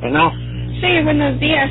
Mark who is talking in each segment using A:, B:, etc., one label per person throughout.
A: Bueno,
B: Sí, buenos días.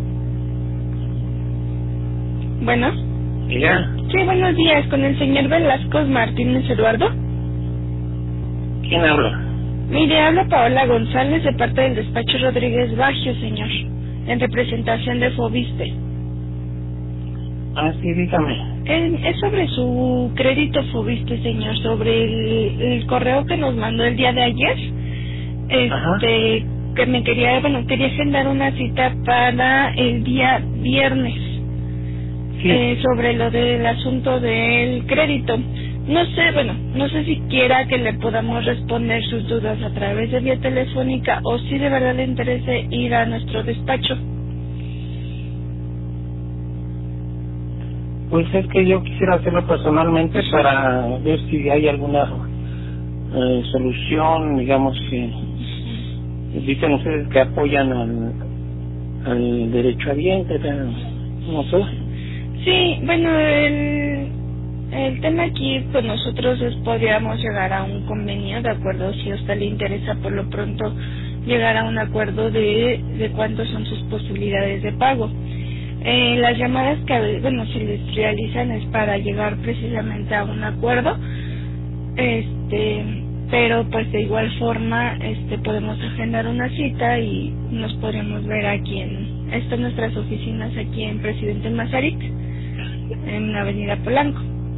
B: Bueno.
A: diga,
B: Sí, buenos días. Con el señor Velasco Martínez Eduardo.
A: ¿quién habla?
B: Mire, habla Paola González de parte del despacho Rodríguez Baggio, señor, en representación de Fobiste.
A: Ah, sí, dígame.
B: Es sobre su crédito Fobiste, señor, sobre el correo que nos mandó el día de ayer.
A: Ajá.
B: Que me quería agendar una cita para el día viernes.
A: Sí.
B: Sobre lo del asunto del crédito. No sé si quiera que le podamos responder sus dudas a través de vía telefónica o si de verdad le interese ir a nuestro despacho.
A: Pues es que yo quisiera hacerlo personalmente para ver si hay alguna solución, digamos que dicen ustedes que apoyan al derechohabiente, pero no sé.
B: Sí, bueno, el tema aquí, pues nosotros podríamos llegar a un convenio, de acuerdo, si a usted le interesa por lo pronto llegar a un acuerdo de cuántas son sus posibilidades de pago. Las llamadas que, se les realizan es para llegar precisamente a un acuerdo, pero pues de igual forma, podemos agendar una cita y nos podremos ver aquí están nuestras oficinas aquí en Presidente Mazarik, en la Avenida Polanco.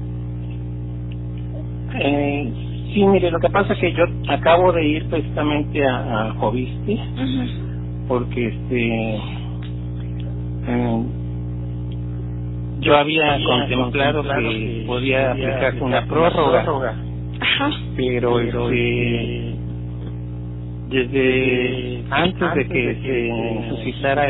A: Sí, mire, lo que pasa es que yo acabo de ir precisamente a Fobiste, porque yo había contemplado que podía aplicarse una prórroga, pero desde antes de que se suscitara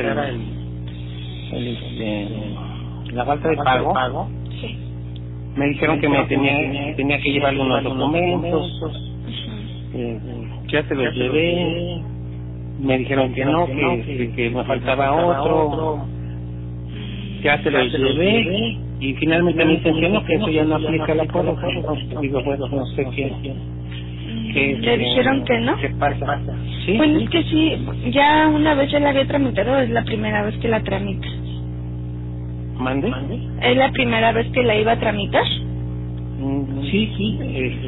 A: la falta de pago, me dijeron que tenía que llevar unos documentos, ya se los llevé, me dijeron que no, que me faltaba otro, ya se los llevé, y finalmente me dicen que no, que eso ya no aplica a la prórroga. Digo, bueno, no sé qué
B: ¿Le dijeron que no?
A: ¿Qué pasa? ¿Sí?
B: Bueno, es que sí, ya una vez ya la había tramitado, es la primera vez que la tramita.
A: ¿Mande?
B: ¿Es la primera vez que la iba a tramitar?
A: Sí,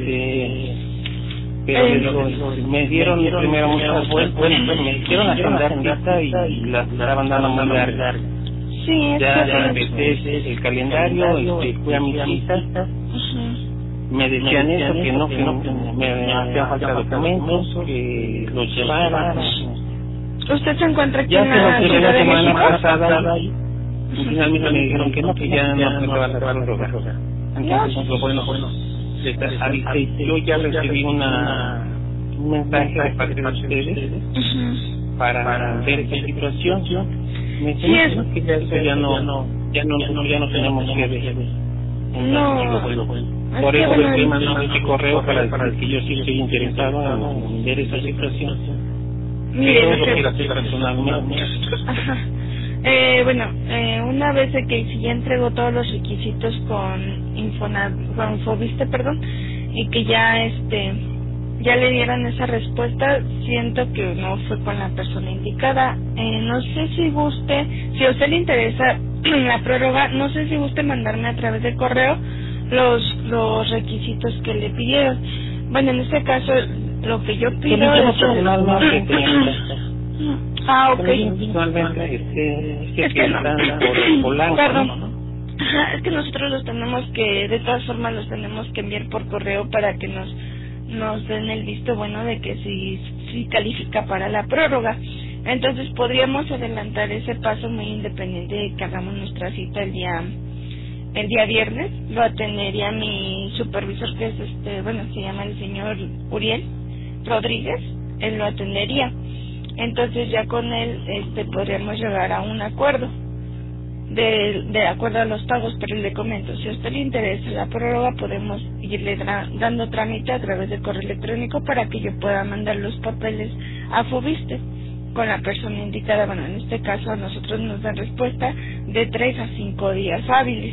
A: pero me dieron primero muchas vueltas, me hicieron agendar cita y la estaban dando muy larga.
B: Sí, es
A: ya
B: que
A: empecé el calendario, fui a mi cita, me decían eso, que no, me hacían falta documentos, que los llevara.
B: ¿Usted se encuentra aquí
A: Ya
B: en
A: se
B: la
A: lo
B: Ciudad
A: la
B: de
A: semana
B: México?
A: pasada y finalmente me dijeron que no, que ya no aplicaba la prórroga. Entonces, bueno, les avisé. Yo ya recibí un mensaje de parte de ustedes para ver esta situación. Me dicen que ya eso ya no tenemos que ver. Por eso estoy mandando este correo para decir que yo sí estoy interesado en ver esa situación.
B: Mire,
A: lo quiero hacer personalmente.
B: Una vez de que si ya entregó todos los requisitos con Fobiste, y que ya le dieron esa respuesta, siento que no fue con la persona indicada. No sé si a usted le interesa la prórroga, no sé si guste mandarme a través de correo los requisitos que le pidieron. Bueno, en este caso, lo que yo pido es... ok. Es que no. Perdón. Es que nosotros de todas formas los tenemos que enviar por correo para que nos den el visto bueno de que sí califica para la prórroga. Entonces podríamos adelantar ese paso muy independiente de que hagamos nuestra cita el día viernes. Lo atendería mi supervisor, que es se llama el señor Uriel Rodríguez. Él lo atendería. Entonces ya con él podríamos llegar a un acuerdo de acuerdo a los pagos, pero le comento, si a usted le interesa la prórroga, podemos irle dando trámite a través del correo electrónico para que yo pueda mandar los papeles a Fobiste con la persona indicada. Bueno, en este caso a nosotros nos dan respuesta de 3 a 5 días hábiles.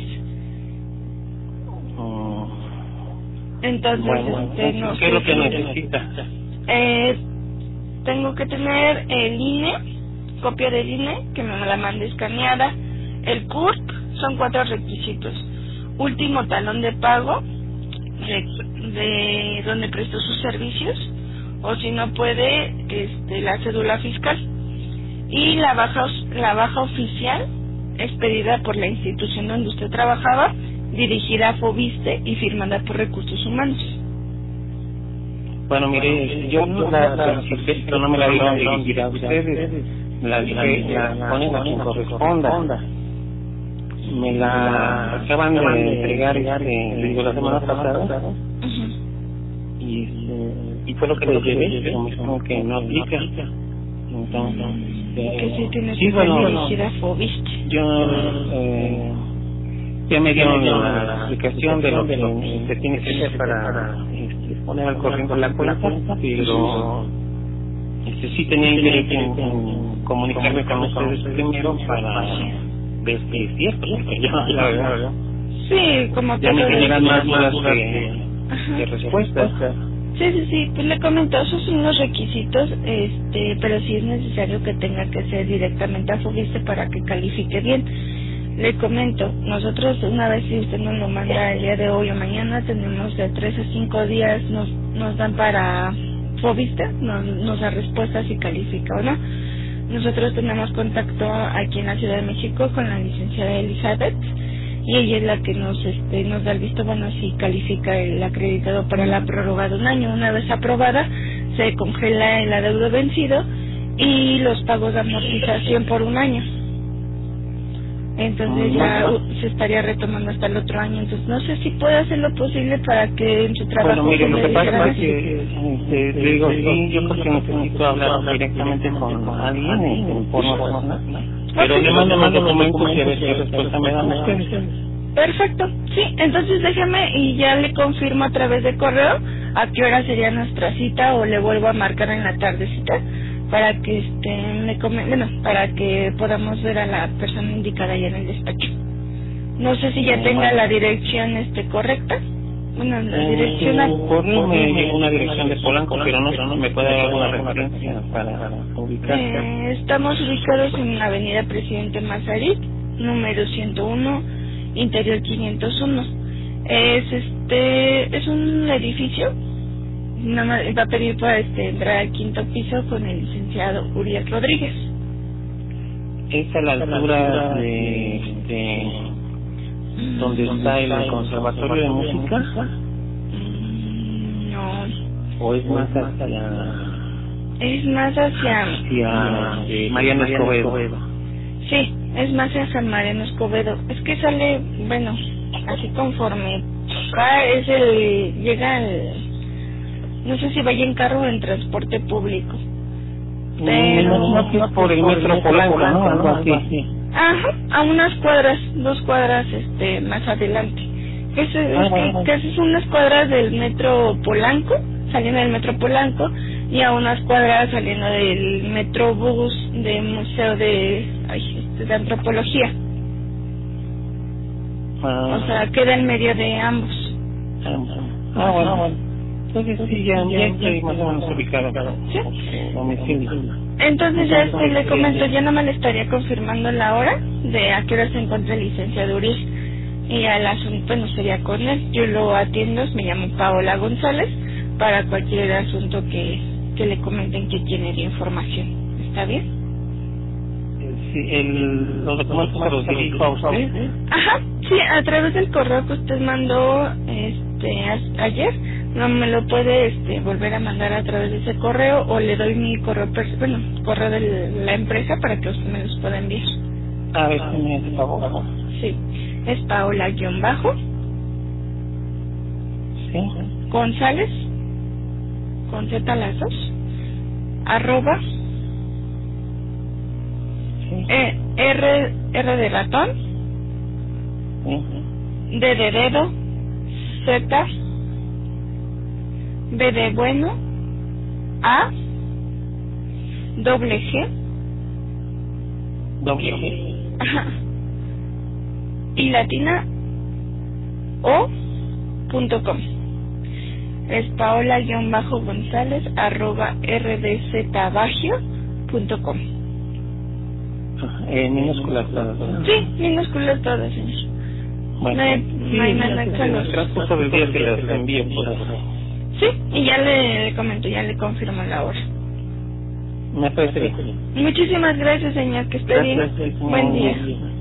B: Entonces,
A: bueno,
B: no
A: ¿qué es lo que necesita?
B: tengo que tener el INE, copia del INE, que me la mande escaneada, el CURP, son 4 requisitos. Último talón de pago de donde prestó sus servicios, o si no puede, la cédula fiscal. Y la baja oficial expedida por la institución donde usted trabajaba, dirigida a Fobiste y firmada por Recursos Humanos.
A: Bueno, mire, yo la solicité, pero no me la dieron dirigida a ustedes. La ponen a quien corresponda. Me la acaban de entregar, la semana pasada. Y fue lo que le llevé, pero me dijeron que no aplica. Entonces,
B: que sí tiene que ser dirigida a Fobiste.
A: Ya me dieron la explicación de lo que se tiene que hacer para poner al corriente la cuenta, pero sí tenía interés en comunicarme con ustedes primero para ver si es cierto, porque yo la verdad
B: sí, como
A: ya me generan más dudas que respuestas.
B: Sí, pues le comento, esos son los requisitos, pero sí es necesario que tenga que ser directamente a Fobiste para que califique bien. Le comento, nosotros una vez si usted nos lo manda el día de hoy o mañana, tenemos de 3 a 5 días, nos dan para Fobiste, nos da respuesta si califica o no. Nosotros tenemos contacto aquí en la Ciudad de México con la licenciada Elizabeth, y ella es la que nos da el visto bueno si califica el acreditado para la prórroga de un año. Una vez aprobada, se congela el adeudo vencido y los pagos de amortización por un año. Entonces ya se estaría retomando hasta el otro año. Entonces no sé si puede hacer lo posible para que en su trabajo...
A: Bueno, mire, lo que pasa es que, le digo, sí, yo creo que necesito hablar directamente con alguien en forma personal. Pero le mando más documentos y a ver qué respuesta me dan ustedes.
B: Perfecto, sí, entonces déjeme y ya le confirmo a través de correo a qué hora sería nuestra cita, o le vuelvo a marcar en la tardecita para que para que podamos ver a la persona indicada ya en el despacho. No sé si ya tenga la dirección correcta. Bueno, la dirección
A: correo me llegó una dirección de Polanco, pero no me puede dar alguna referencia para ubicarse.
B: Estamos ubicados en la avenida Presidente Mazarik, número 101, interior 501. Es un edificio. Nada más va a pedir para entrar al 5º piso con el licenciado Uriel Rodríguez.
A: ¿Es a la altura de donde está el Conservatorio de Música?
B: No.
A: ¿O es más hacia...?
B: Es más hacia
A: Mariano Escobedo.
B: Sí, es más hacia Mariano Escobedo. Es que sale, así conforme llega no sé si vaya en carro o en transporte público. Pero
A: no que por el metro Polanco, ¿no? Algo así.
B: Ajá, a unas cuadras, 2 cuadras más adelante. Casi son unas cuadras del metro Polanco, saliendo del metro Polanco, y a unas cuadras saliendo del metrobús del Museo de Antropología. O sea, queda en medio de ambos.
A: Bueno. Entonces sí, ya estoy más o menos ubicado.
B: ¿Sí?
A: Domicilio.
B: Entonces ya le comento, ya nada más le estaría confirmando la hora de a qué hora se encuentra el licenciado Uriel. Y al asunto, sería con él. Yo lo atiendo, me llamo Paola González, para cualquier asunto que le comenten que tiene de información. ¿Está bien?
A: Sí, los documentos se los dirijo a usted.
B: Ajá, sí, a través del correo que usted mandó ayer. No me lo puede volver a mandar a través de ese correo, o le doy mi correo correo de la empresa para que usted me los pueda enviar.
A: A ver si me hace favor.
B: Sí, es Paola-bajo.
A: Sí.
B: González, con Z las dos, @
A: Sí.
B: R de ratón, D de dedo, Z, B de bueno, A, G, ajá, y latina, o.com. Es Paola-González @rdzbagio.com.
A: Minúsculas todas.
B: Sí, minúsculas todas, señor.
A: Bueno,
B: no hay más nada.
A: En el transcurso del día que las envío por favor.
B: Sí, y ya le comento, ya le confirmo la hora.
A: Me parece bien.
B: Muchísimas gracias, señor, que esté bien. Buen día.